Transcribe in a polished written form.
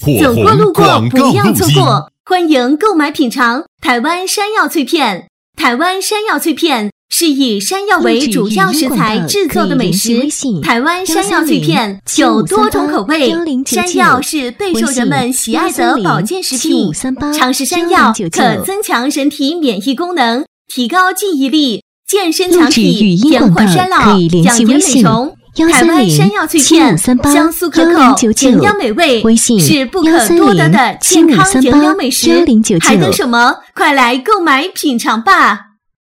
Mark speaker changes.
Speaker 1: 走过路过不要错过，欢迎购买品尝台湾山药脆片。台湾山药脆片是以山药为主要食材制作的美食。台湾山药脆片有多种口味，山药是备受人们喜爱的保健食品。常食山药可增强人体免疫功能，提高记忆力，健身强体，延缓衰老，养颜美容。台湾山药脆片，香酥可口，营养美味，是不可多得的健康营养美食。还等什么？快来购买品尝吧！